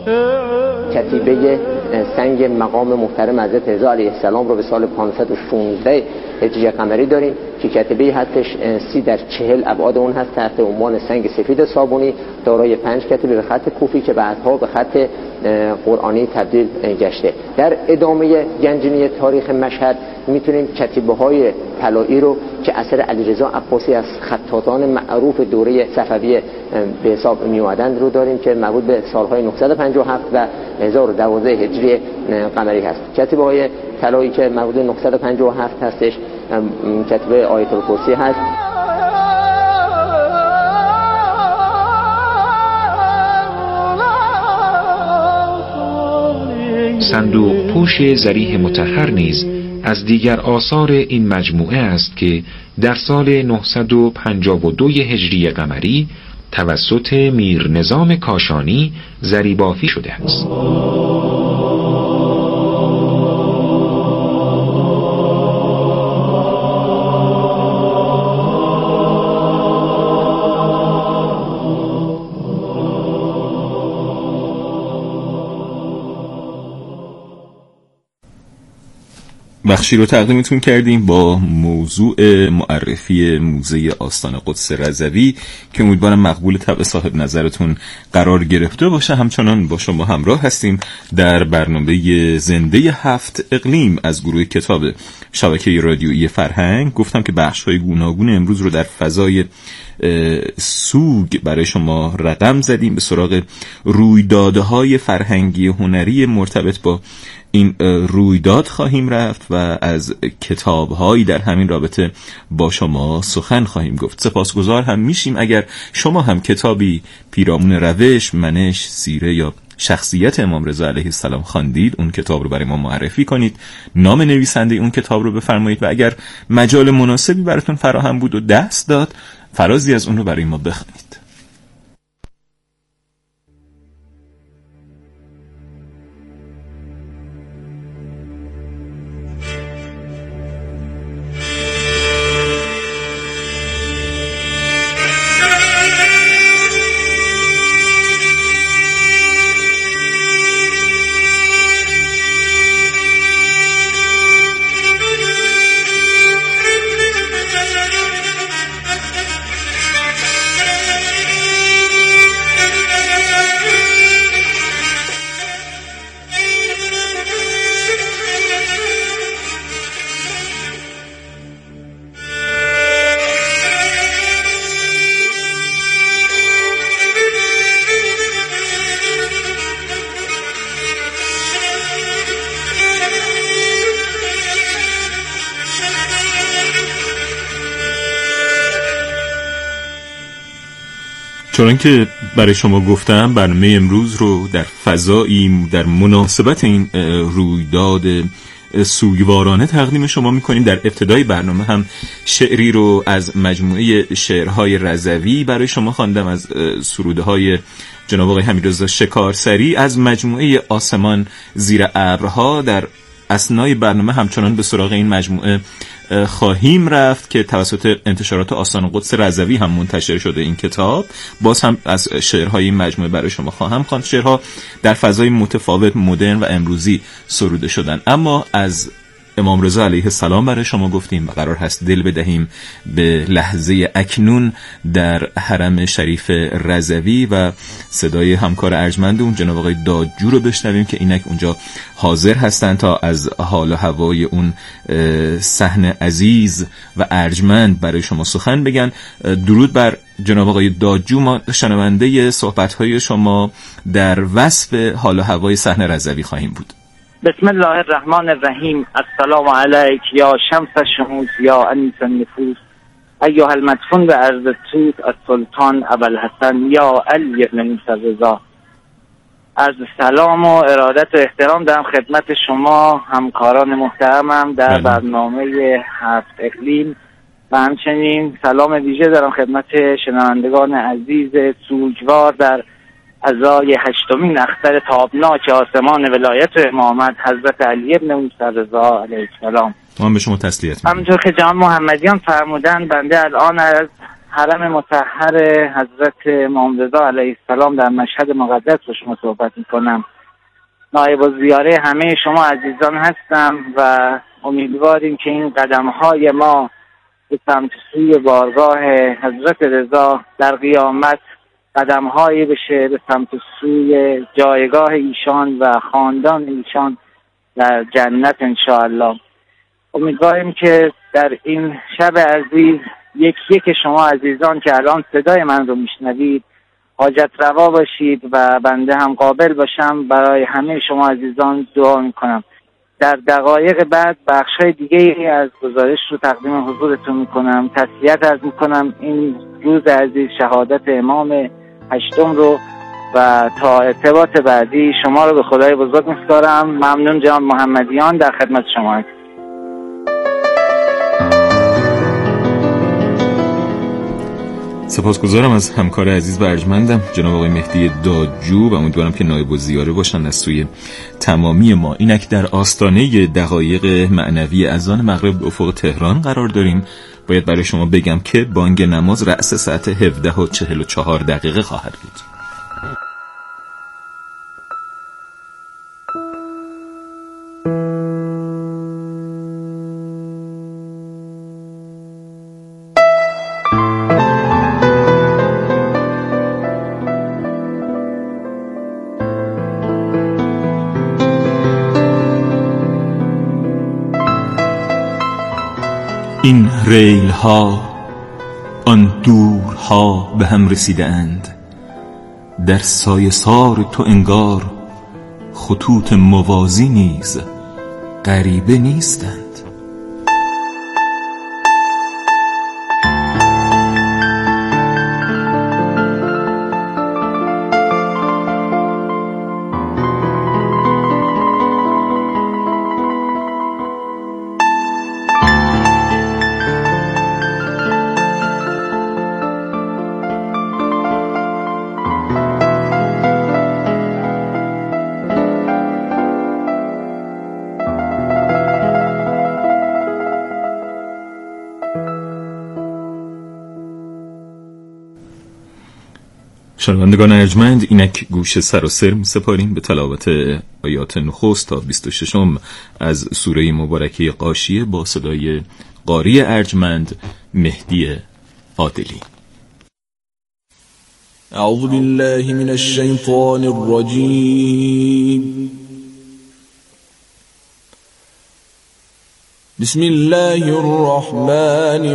کتیبه سنگ مقام محترم حضرت رضا علیه السلام رو به سال 516 هجری قمری داریم که کتیبه هستش 30x40 ابعاد اون هست، تحت عنوان سنگ سفید صابونی، دارای 5 کتیبه به خط کوفی که بعدها به خط قرآنی تبدیل گشته. در ادامه گنجینه تاریخ مشهد میتونیم کتیبه‌های طلایی رو که اثر علیرضا عباسی از خطاطان معروف دوره صفوی به حساب می اومدن رو داریم که مربوط به سالهای 957 و 1012 هجری قمری هست. کتیبه‌های طلایی که مربوط به 957 هستش کتیبه آیت الکرسی هست. صندوق پوش ذریح مطهر نیز از دیگر آثار این مجموعه است که در سال 952 هجری قمری توسط میر نظام کاشانی ضریبافی شده است. بخشی رو تقدیمتون کردیم با موضوع معرفی موزه آستان قدس رضوی که امیدوارم مقبول طبع صاحب نظرتون قرار گرفته باشه. همچنان با شما همراه هستیم در برنامه زنده 7 اقلیم از گروه کتاب شبکه رادیویی فرهنگ. گفتم که بخش‌های گوناگون امروز رو در فضای سوگ برای شما رقم زدیم. به سراغ رویدادهای فرهنگی هنری مرتبط با این رویداد خواهیم رفت و از کتاب‌هایی در همین رابطه با شما سخن خواهیم گفت. سپاسگزار هم میشیم اگر شما هم کتابی پیرامون روش، منش، سیره یا شخصیت امام رضا علیه السلام خواندید، اون کتاب رو برای ما معرفی کنید، نام نویسنده اون کتاب رو بفرمایید و اگر مجال مناسبی براتون فراهم بود و دست داد، فرازی از اون رو برای ما بخونید. چون که برای شما گفتم برنامه امروز رو در فضایی در مناسبت این رویداد سوگوارانه تقدیم شما میکنیم. در ابتدای برنامه هم شعری رو از مجموعه شعرهای رضوی برای شما خواندم از سرودهای جناب آقای حمیدرضا شکارسری از مجموعه آسمان زیر ابرها. در اثنای برنامه همچنان به سراغ این مجموعه خواهیم رفت که توسط انتشارات آستان قدس رضوی هم منتشر شده این کتاب. باز هم از شعرهای این مجموعه برای شما خواهم خواند. شعرها در فضای متفاوت، مدرن و امروزی سروده شدن، اما از امام رضا علیه السلام برای شما گفتیم و قرار هست دل بدهیم به لحظه اکنون در حرم شریف رضوی و صدای همکار ارجمند اون جناب آقای دادجو رو بشنویم که اینک اونجا حاضر هستن تا از حال و هوای اون صحن عزیز و ارجمند برای شما سخن بگن. درود بر جناب آقای دادجو. ما شنونده صحبت‌های شما در وصف حال و هوای صحن رضوی خواهیم بود. بسم الله الرحمن الرحیم. السلام علیک یا شمس الشموس یا انیس النفوس ایها المدفون به عرض توت السلطان ابوالحسن یا علی ابن موسی رضا. عرض سلام و ارادت و احترام دارم خدمت شما همکاران محترمم در برنامه 7 اقلیم و همچنین سلام ویژه دارم خدمت شنوندگان عزیز سوگوار در ازای 8مین اختر تابناک آسمان ولایت امامت حضرت علی ابن موسی رضا علیه السلام. ما به شما تسلیت میگیم. همونطور که جناب محمدیان فرمودن، بنده الان از حرم مطهر حضرت امام رضا علیه السلام در مشهد مقدس با شما صحبت میکنم. نایب الزیاره همه شما عزیزان هستم و امیدواریم که این قدم‌های ما به سمت سوی بارگاه حضرت رضا در قیامت قدم‌هایی بشه به سمت سوی جایگاه ایشان و خاندان ایشان در جنت انشاءالله. امیدواریم که در این شب عزیز یک شما عزیزان که الان صدای من رو میشنوید حاجت روا باشید و بنده هم قابل باشم برای همه شما عزیزان دعا میکنم. در دقایق بعد بخشای دیگه از گزارش رو تقدیم حضورتون میکنم. تسلیت عرض میکنم این روز عزیز شهادت امام هشتم رو و تا ارتباط بعدی شما رو به خدای بزرگ میسپارم. ممنون جناب محمدیان، در خدمت شما هستم. سپاسگزارم از همکار عزیز و ارجمندم جناب آقای مهدی دادجو و امیدوارم که نایب الزیاره باشن از سوی تمامی ما. اینک در آستانه دقایق معنوی اذان مغرب به افق تهران قرار داریم. باید برای شما بگم که بانگ نماز رأس ساعت 17:44 خواهد بود. این ریل ها آن دورها به هم رسیده اند، در سایه سار تو انگار خطوط موازی نیز غریبه نیستند. شنوندگان ارجمند، اینک گوش سراسر می سپاریم به تلاوت آیات نخست تا 26 از سوره مبارکه غاشیه با صدای قاری ارجمند مهدی عادلی. اعوذ بالله من الشیطان الرجیم. بسم الله الرحمن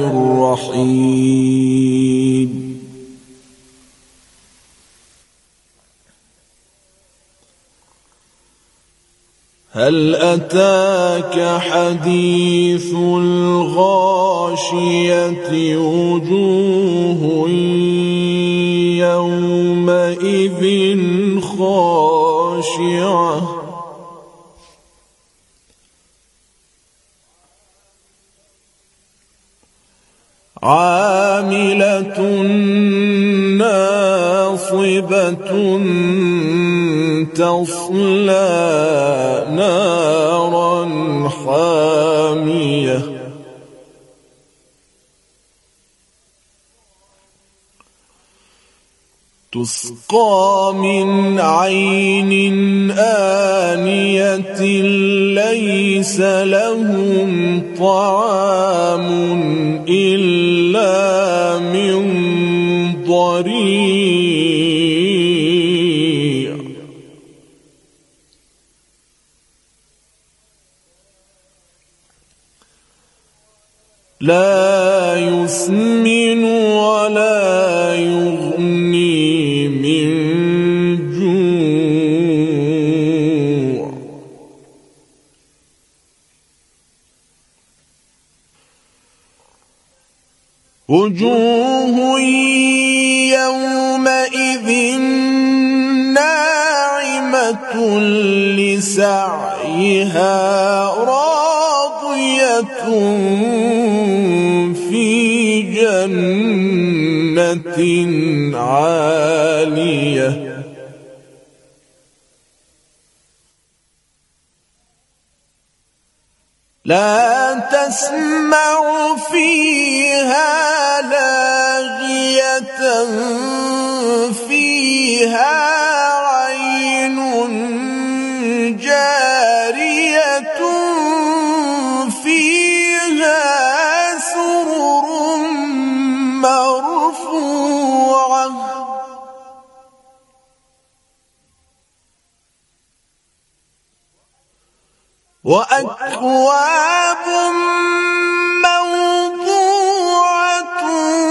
الرحیم. هل أتاك حديث الغاشية وجوه يومئذ خاشعة عاملة ناصبة تصلى نارا حامية تسقى من عين آنية ليس لهم طعام إلا من ضريع لا يسمن ولا يغني من جوع وجوه يومئذ ناعمة لسعيها راضية في جنة عالية لا تسمع فيها لاغية فيها عين جارية فيها سرر مرفوعة وأكواب موضوعة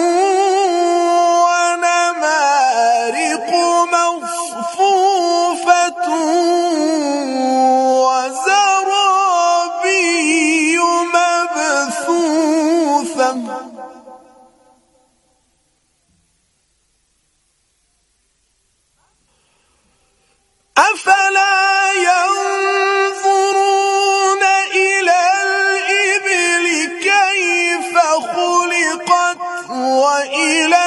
ونمارق مصفوفة وزرابي مبثوثة أفلا ينظرون إلى الإبل كيف خلقت وإلى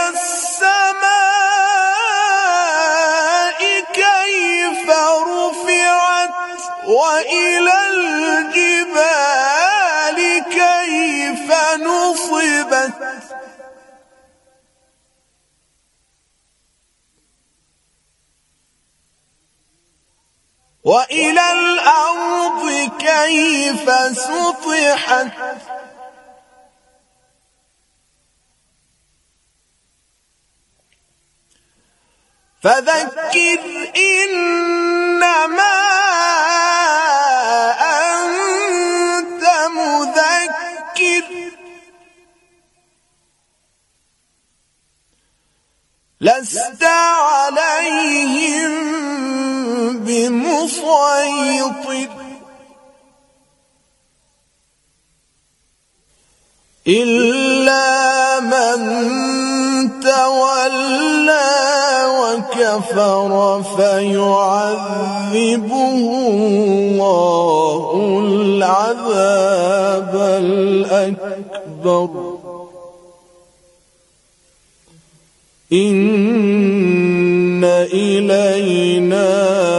السماء كيف رفعت وإلى الجبال كيف نصبت وإلى الأرض كيف سطحت فذكر إنما أنت مذكر لست عليهم بمسيطر إلا من تولى وكفر فيعذبه الله العذاب الأكبر إن إلينا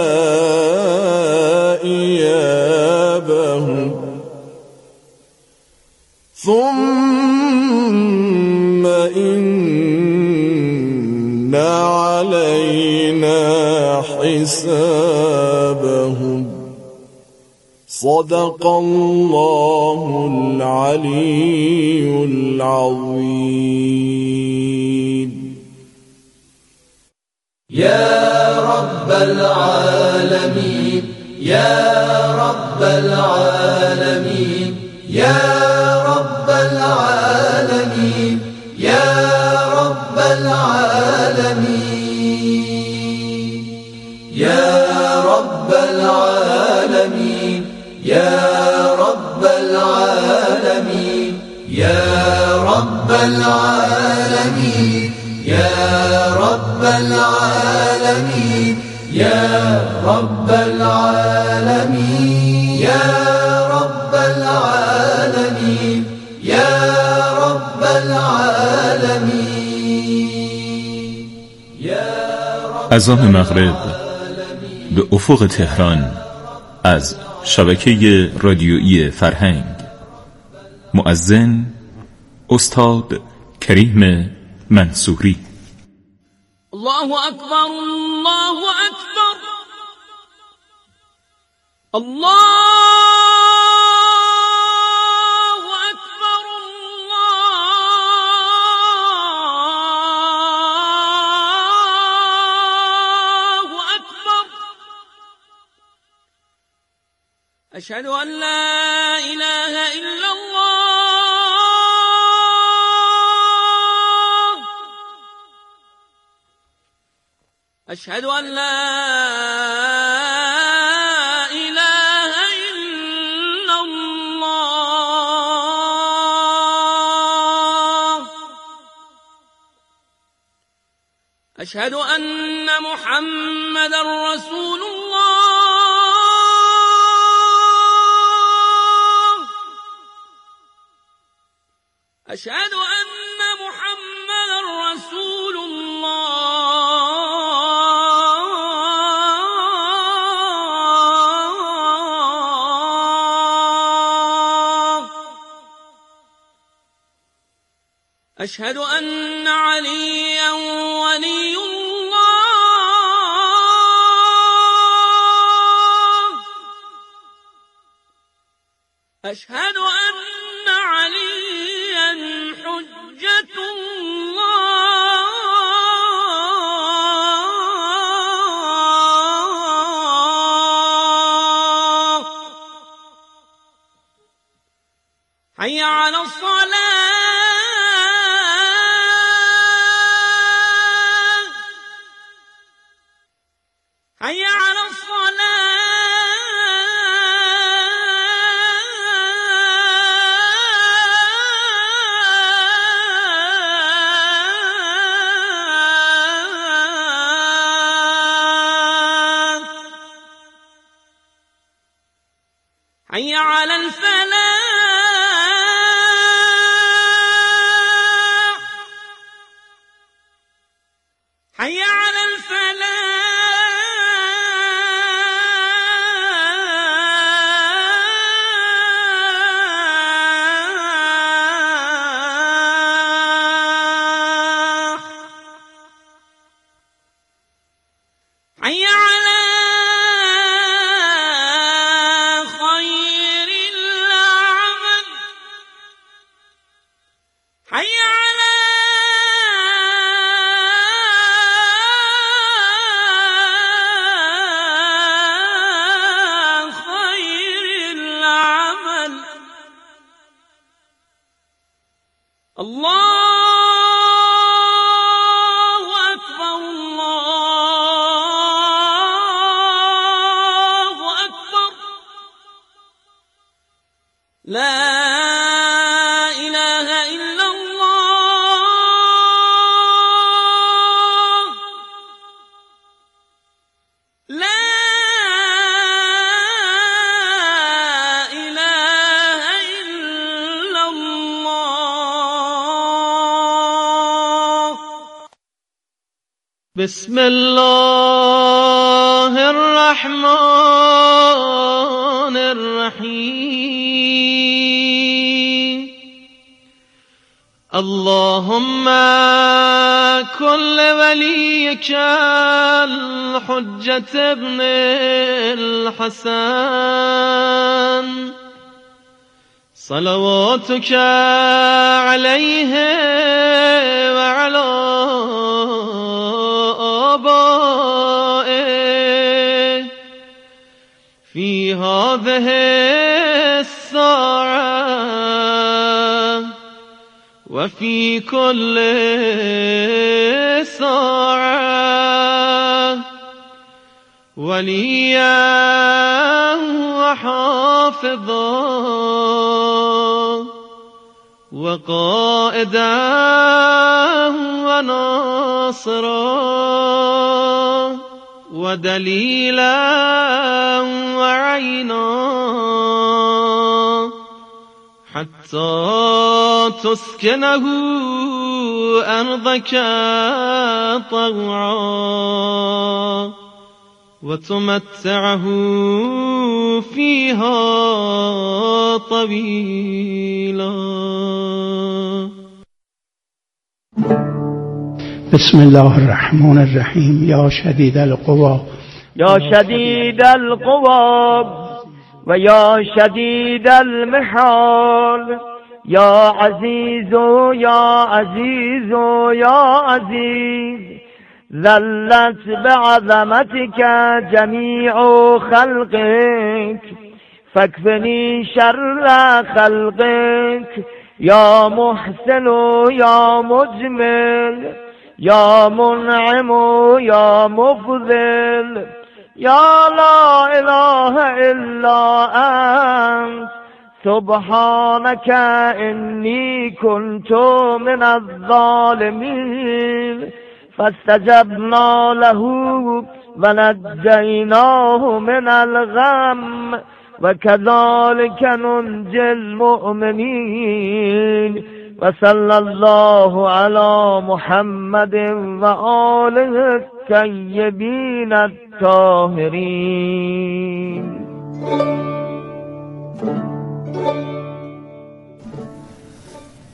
إيابهم ثم إن علينا حسابهم صدق الله العلي العظيم. يا رب العالمين يا رب العالمين يا رب العالمين يا رب العالمين يا رب العالمين يا رب العالمين يا رب العالمين يا رب العالمين يا رب العالمين يا رب العالمين يا رب العالمين اذان مغرب به افق تهران از شبکه رادیویی فرهنگ. مؤذن استاد کریم منصوری. الله أكبر الله أكبر الله أكبر الله أكبر أشهد أن لا إله إلا الله أشهد أن لا إله إلا الله أشهد أن محمدا رسول الله أشهد أن محمدا رسول الله أشهد أن عليا ولي الله. أشهد أن عليا حجة الله. حي على الصلاة. حي على الصلاة. حي على الفلاح. حي على الفلاح. حي على خير العمل. حي على خير العمل. الله أكبر. الله أكبر. لا إله إلا الله. لا إله إلا الله. بسم الله الرحمن الرحيم. اللهم كن لوليك الحجة ابن الحسن صلواتك عليه وعلى آبائه في هذه الساعة وفي كل ساعة وليا وحافظا وقائدا وناصرا ودليلا وعينا حتى تسكنه أرضك طوعا وتمتعه فيها طويلا. بسم الله الرحمن الرحيم. يا شديد القوى يا شديد القوى ويا شديد المحال يا عزيز يا عزيز يا عزيز ذلت بعظمتك جميع خلقك فاكفني شر خلقك يا محسن يا مجمل يا منعم يا مفضل يا لا إله إلا أنت سبحانك إني كنت من الظالمين فاستجبنا له ونجيناه من الغم وكذلك ننجي المؤمنين وصلى الله على محمد وآله الطيبين الطاهرين.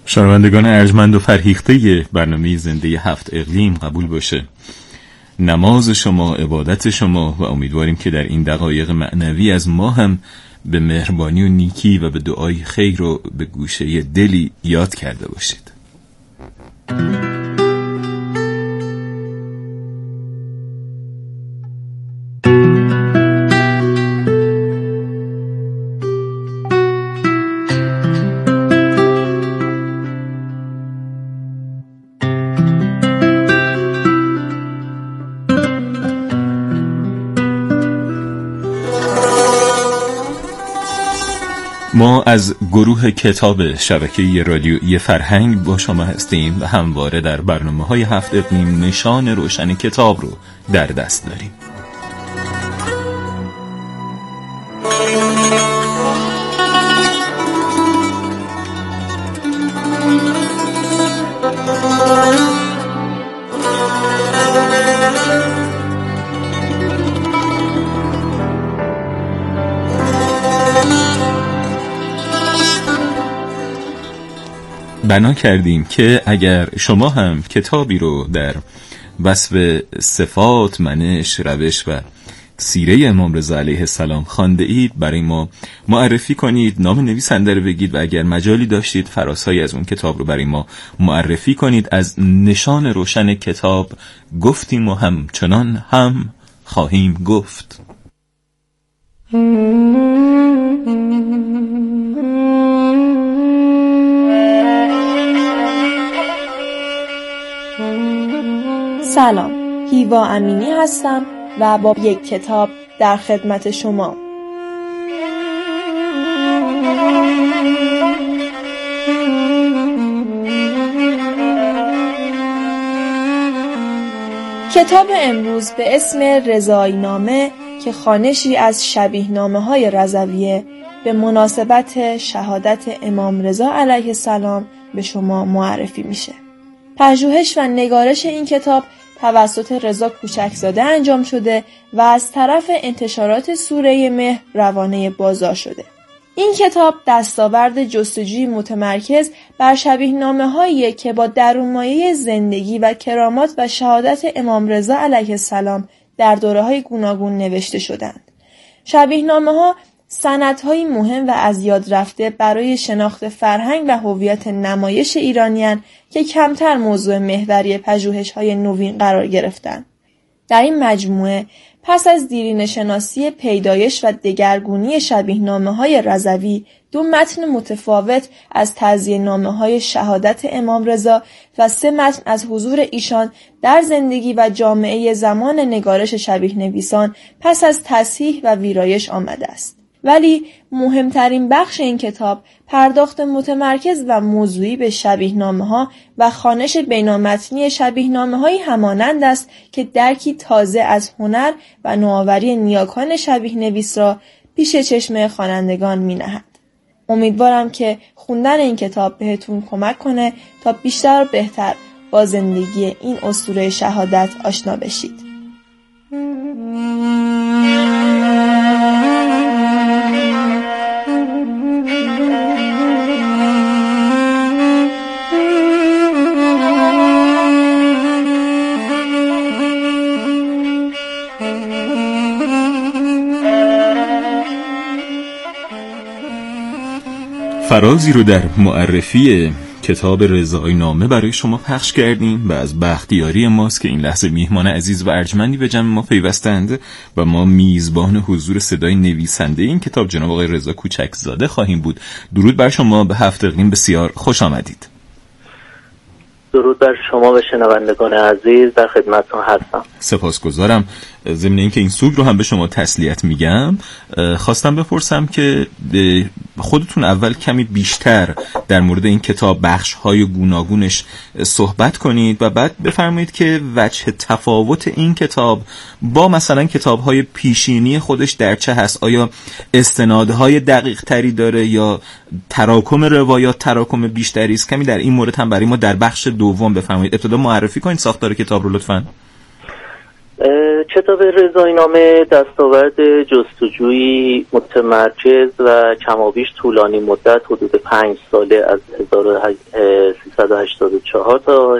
شنوندگان ارجمند و فرهیخته برنامه زنده 7 اقلیم قبول باشه نماز شما، عبادت شما و امیدواریم که در این دقایق معنوی از ما هم به مهربانی و نیکی و به دعای خیر رو به گوشه دلی یاد کرده باشید. ما از گروه کتاب شبکه رادیویی فرهنگ با شما هستیم و همواره در برنامه‌های 7 اقلیم نشان روشن کتاب رو در دست داریم. بنا کردیم که اگر شما هم کتابی رو در وصف صفات، منش، روش و سیره امام رضا علیه السلام خوانده اید برای ما معرفی کنید، نام نویسنده رو بگید و اگر مجالی داشتید فراسایی از اون کتاب رو برای ما معرفی کنید. از نشان روشن کتاب گفتیم و همچنان هم خواهیم گفت. سلام، هیوا امینی هستم و با یک کتاب در خدمت شما. کتاب امروز به اسم رضایی نامه که خوانشی از شبیه نامه های رضویه به مناسبت شهادت امام رضا علیه السلام به شما معرفی میشه. پژوهش و نگارش این کتاب توسط رضا کوچکزاده انجام شده و از طرف انتشارات سوره مهر روانه بازار شده. این کتاب دستاورد جستجوی متمرکز بر شبیه نامه هایی که با درونمایه زندگی و کرامات و شهادت امام رضا علیه السلام در دوره های گوناگون نوشته شدند. شبیه نامه ها سندهای مهم و از یاد رفته برای شناخت فرهنگ و هویت نمایش ایرانیان که کمتر موضوع محوری پژوهش‌های نوین قرار گرفتند. در این مجموعه پس از دیرینه شناسی پیدایش و دگرگونی شبیه نامه‌های رضوی، 2 متن متفاوت از تعزیه نامه‌های شهادت امام رضا و 3 متن از حضور ایشان در زندگی و جامعه زمان نگارش شبیه نویسان پس از تصحیح و ویرایش آمده است. ولی مهمترین بخش این کتاب پرداخت متمرکز و موضوعی به شبیه نامه‌ها و خوانش بینامتنی شبیه نامه‌هایی همانند است که درکی تازه از هنر و نوآوری نیاکان شبیه نویس را پیش چشم خوانندگان می‌نهد. امیدوارم که خوندن این کتاب بهتون کمک کنه تا بیشتر و بهتر با زندگی این اسطوره شهادت آشنا بشید. فرازی رو در معرفی کتاب رضایی نامه برای شما پخش کردیم و از بختیاری ماست که این لحظه میهمان عزیز و ارجمندی به جمع ما پیوستند و ما میزبان حضور صدای نویسنده این کتاب جناب آقای رضا کوچکزاده خواهیم بود. درود بر شما، به 7 اقلیم بسیار خوش آمدید. درود بر شما و شنوندگان عزیز، در خدمتتون هستم. سپاسگزارم. ضمن اینکه این سوگ رو هم به شما تسلیت میگم، خواستم بپرسم که خودتون اول کمی بیشتر در مورد این کتاب بخش‌های گوناگونش صحبت کنید و بعد بفرمایید که وجه تفاوت این کتاب با مثلا کتاب‌های پیشینی خودش در چه هست. آیا استنادهای دقیق تری داره یا تراکم روایات تراکم بیشتری است؟ کمی در این مورد هم برای ما در بخش دوم بفرمایید. ابتدا معرفی کنید ساختار کتاب رو لطفاً. کتاب رضایینامه دستاورد جستجویی متمرکز و کمابیش طولانی مدت حدود 5 ساله از 1384 تا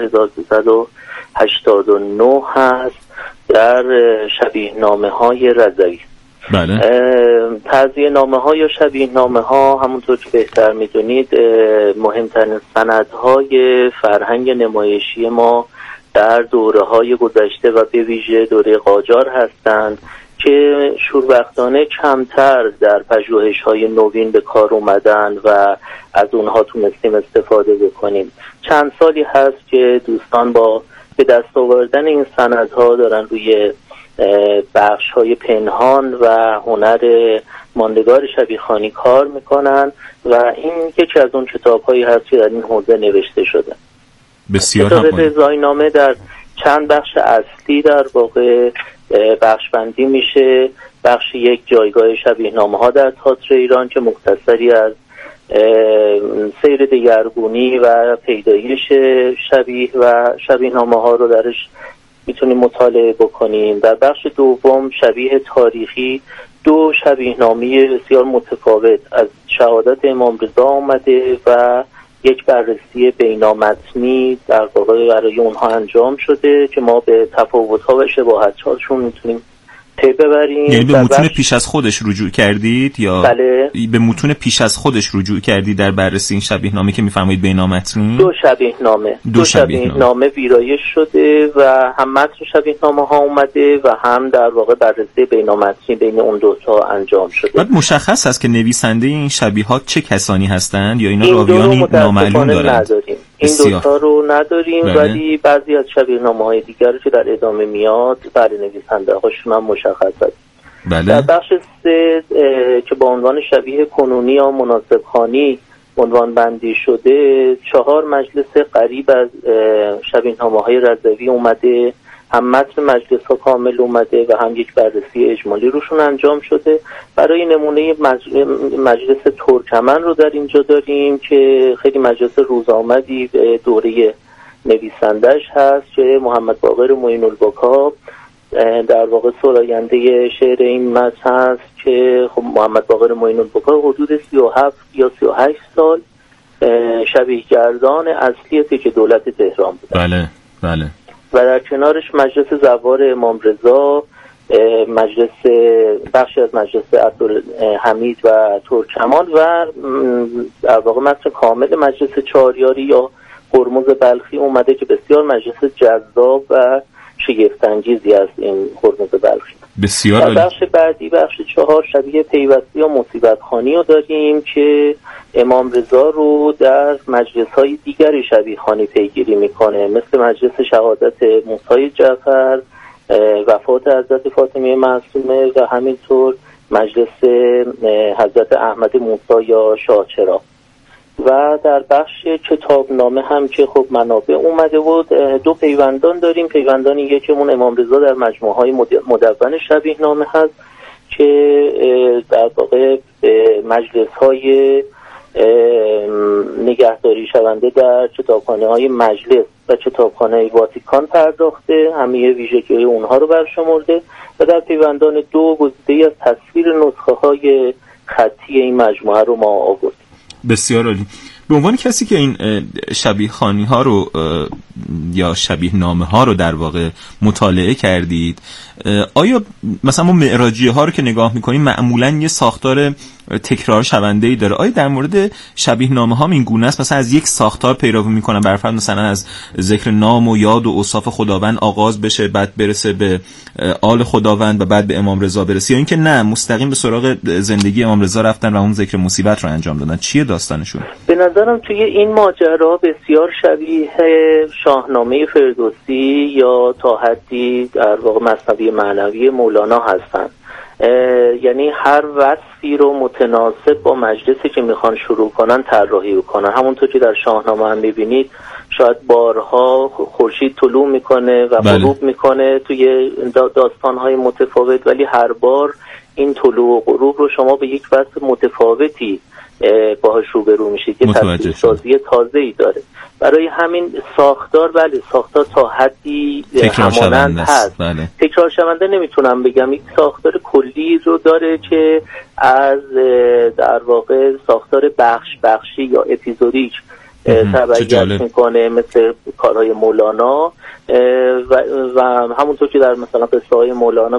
1389 هست در شبیه نامه های رضوی. بله. تعزیه نامه ها یا شبیه نامه ها همونطور که بهتر میدونید مهمترین سندهای فرهنگ نمایشی ما در دوره‌های گذشته و به ویژه دوره قاجار هستند که شوربختانه کمتر در پژوهش‌های نوین به کار اومدن و از اونها تونستیم استفاده بکنیم. چند سالی هست که دوستان با به دست آوردن این سندها دارن روی بخش‌های پنهان و هنر ماندگار شبیه‌خوانی کار میکنن و این یکی از اون کتاب‌هایی هست که در این حوزه نوشته شده. بسیار کتاب رضایینامه در چند بخش اصلی در واقع بخش بندی میشه. بخش یک جایگاه شبیه‌نامه ها در تئاتر ایران که مختصری از سیر دگرگونی و پیدایش شبیه و شبیه‌نامه ها رو درش میتونیم مطالعه بکنیم. در بخش دوم شبیه تاریخی 2 شبیه‌نامه بسیار متفاوت از شهادت امام رضا آمده و یک بررسی بینامتنی در واقع برای اونها انجام شده که ما به تفاوت‌ها و شباهت‌هاشون میتونیم پی ببریم. یعنی به متون پیش از خودش رجوع کردید یا بله. به متون پیش از خودش رجوع کردید در بررسی این شبیه‌نامه که می‌فرمایید بینامتنی؟ 2 شبیه‌نامه ویرایش شده و هم متن شبیه‌نامه ها اومده و هم در واقع بررسی بینامتنی بین اون دو تا انجام شده. بعد مشخص است که نویسنده این شبیهات چه کسانی هستند یا اینا راویانی نامعلوم دارند؟ این دوتا رو نداریم. بله. ولی بعضی از شبیه‌نامه‌های دیگر که در ادامه میاد برای نویسنده هاشون هم مشخص است. بله. در بخش 3 که با عنوان شبیه کنونی یا مناسب خوانی عنوان بندی شده 4 مجلس قریب از شبیه‌نامه‌های رضوی اومده، هم متن مجلس ها کامل اومده و هم یک بررسی اجمالی روشون انجام شده. برای نمونه مجلس ترکمن رو در اینجا داریم که خیلی مجلس روزآمدی به دوره نویسندش هست که محمد باقر معین البکا در واقع سراینده شعر این متن هست که خب محمد باقر معین البکا حدود 37 یا 38 سال شبیه‌گردان اصلی تک دولت تهران بود. بله بله. و در کنارش مجلس زوار امام رضا، بخشی از مجلس عبدالحمید و ترکمان و در واقع متن کامل مجلس چهاریاری یا هرمز بلخی اومده که بسیار مجلس جذاب و شگفت‌انگیزی است این هرمز بلخی. بسیار عالی. بخش بعدی بخش 4 شبیه پیوستی یا مصیبت خوانی رو داریم که امام رضا رو در مجلس‌های دیگری شبیه خوانی پیگیری میکنه، مثل مجلس شهادت موسی جعفر، وفات حضرت فاطمه معصومه و همینطور مجلس حضرت احمد موسی یا شاهچراغ. و در بخش کتابنامه هم که خب منابع اومده بود 2 پیوندان داریم. پیوندان یکیمون امام رضا در مجموعه‌های مدون شبیه نامه هست که در واقع مجلس‌های نگهداری شونده در کتابخانه‌های مجلس و کتابخانه واتیکان پرداخته، همه ویژگی‌های اونها رو برشمرده و در پیوندان 2 گزیده‌ای از تصویر نسخه‌های خطی این مجموعه رو ما آوردیم. بسیار عالی. به عنوان کسی که این شبیه خوانی ها رو یا شبیه نامه ها رو در واقع مطالعه کردید، آیا مثلا ما معراجیه ها رو که نگاه میکنیم معمولا یه ساختار تکرار شونده‌ای داره؟ آیا در مورد شبیه نامه ها این گونه است مثلا از یک ساختار پیروی میکنن، بر فرض مثلا از ذکر نام و یاد و اوصاف خداوند آغاز بشه، بعد برسه به آل خداوند و بعد به امام رضا برسه، یا اینکه نه مستقیم به سراغ زندگی امام رضا رفتن و اون ذکر مصیبت رو انجام دادن؟ چیه داستانشون؟ به نظرم توی این ماجرا بسیار شبیه شاهنامه فردوسی یا تا حدی در واقع مثنوی معنوی مولانا هستن. یعنی هر وصفی رو متناسب با مجلسی که میخوان شروع کنن طراحی بکنن. همونطور که در شاهنامه هم میبینید شاید بارها خورشید طلوع میکنه و غروب میکنه توی داستانهای متفاوت، ولی هر بار این طلوع و غروب رو شما به یک وصف متفاوتی باهاش روبرو میشید، یه تصویر سازی تازه‌ای داره. برای همین ساختار ساختار تا حدی همانند هست. بله. تکرار شونده نمیتونم بگم، یک ساختار کلی رو داره که از در واقع ساختار بخشی یا اپیزودیک تبعیت میکنه، مثل کارهای مولانا و همونطور که در مثلا قصه های مولانا